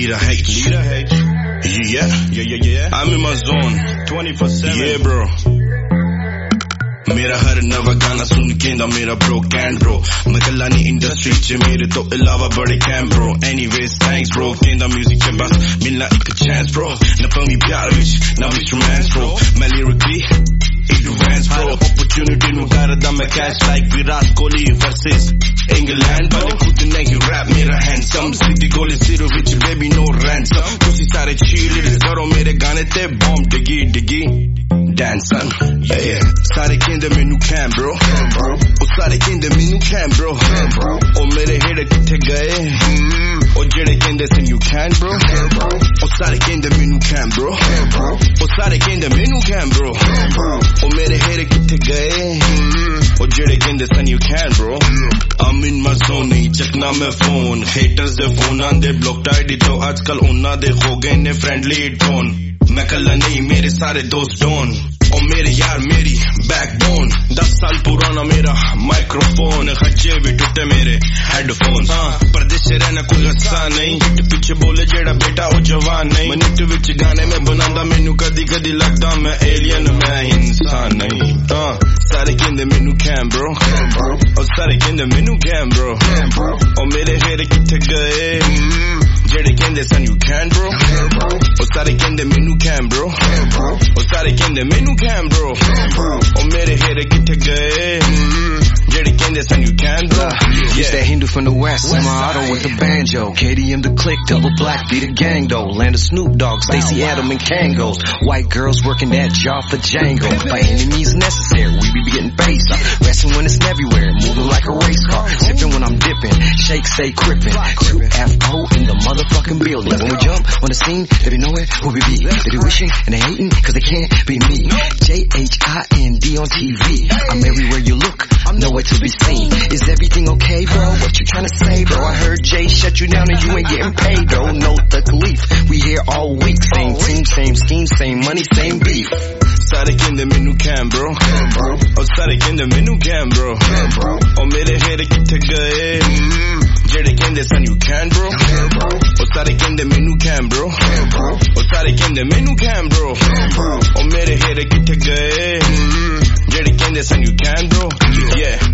Leader H. Yeah. I'm in my zone 24/7. Yeah, bro. मेरा हर नवा गाना सुन के ना मेरा bro can bro मैं कल्ला नहीं इंडस्ट्री च मेरे तो अलावा बड़े कैम bro anyways thanks bro केंदा म्यूजिक च बस मिलना एक chance bro ना पमी प्यार विच ना विच romance bro मैं lyrically advanced bro opportunity नु करदा मैं catch like Virat Kohli versus England but खुद नहीं rap मेरा handsome city गोली zero विच baby no ransom तुसी सारे cheerleaders करो मेरे गाने ते bomb diggy dancing yeah सारे कहंदे मैनू कैम bro ओ सारे कहंदे मैनू कैम bro ओ मेरे हेड किथे गए ओ जेड़े कहंदे सन you can bro ओ सारे कहंदे मैनू कैम bro ओ सारे कहंदे मैनू कैम bro ओ मेरे हेड किथे गए ओ जेड़े कहंदे सन you can bro I'm in my zone नहीं चकना मैं फोन haters दे फोन आंदे blocked ID तो आजकल उन्ना दे हो गए ने friendly tone मैं कल्ला नहीं मेरे सारे दोस्त डॉन और मेरे यार मेरी बैकबोन 10 साल पुराना मेरा माइक्रोफोन खच्चे भी टूटे मेरे हेडफोन्स परदेश से रहना कोई हस्सा नहीं पीछे बोले जेड़ा बेटा वो जवान नहीं मिनट विच गाने में बनांदा मैनू कदी कदी लगदा मैं एलियन मैं इंसान नहीं सारे कहंदे मैनू कैम bro और सारे कहंदे मैनू कैम bro और मेरे हेर किथे गए जेड़े कहंदे सन you can bro और सारे कहंदे मैनू कैम bro और सारे कहंदे मैनू कैम bro और मेरे हेर किथे गए जेड़े कहंदे सन you can bro It's that Hindu from the west in my auto with the banjo KDM the click double black be the gang though land of Snoop Dogg Stacey Adam and Kangos white girls working that job for Django by any means necessary we be getting paid resting when it's everywhere moving like a race car sipping when I'm dipping shake say crippin 2FO in the motherfucking building when we jump on the scene they be nowhere who we be they be wishing and they hating cause they can't be me JHIND on TV I'm everywhere you look nowhere to be seen is everything okay bro what you trying to say bro I heard Jay shut you down and you ain't getting paid bro no taklif we here all week same team same scheme same money same beef सारे कहंदे मैनू cam bro और सारे कहंदे मैनू cam bro और मेरे हेर किथे गए जेड़े कहंदे सन you can bro और सारे कहंदे मैनू कैम bro और सारे कहंदे मैनू कैम bro और मेरे हेर किथे गए जेड़े कहंदे सन you can bro yeah